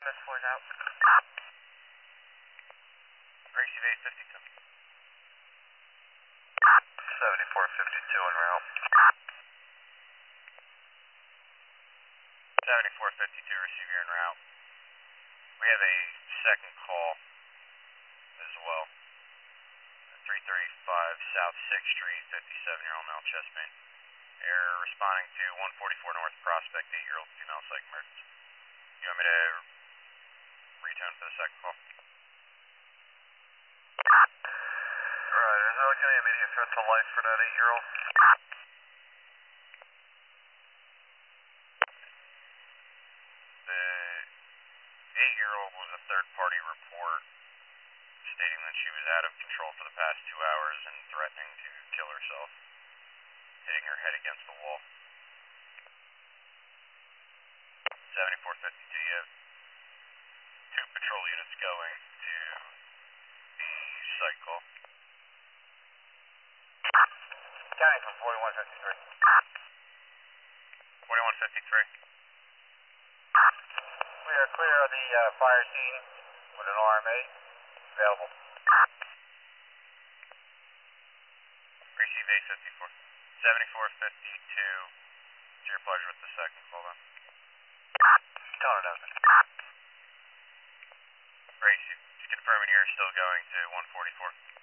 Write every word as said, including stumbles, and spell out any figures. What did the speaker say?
Best floors out. Receive eight fifty-two. seventy-four fifty-two en route. seventy-four fifty-two, receive here en route. We have a second call as well. three thirty-five South sixth Street, fifty-seven-year-old male chest pain. Air responding to one forty-four North Prospect, eight-year-old female psych emergency. You want me to retone for the second call? Right, is there any immediate threat to life for that eight-year-old? The eight-year-old was a third-party report stating that she was out of control for the past two hours and threatening to kill herself, hitting her head against the wall. seventy-four fifty-two, you have two patrol units going to the site call. County from forty-one fifty-three. forty-one fifty-three. We are clear of the uh, fire scene with an R M A available. Receive eight fifty-four. seventy-four fifty-two. It's your pleasure with the second call then. Count it out. Receive. Just confirming you're still going to one forty-four.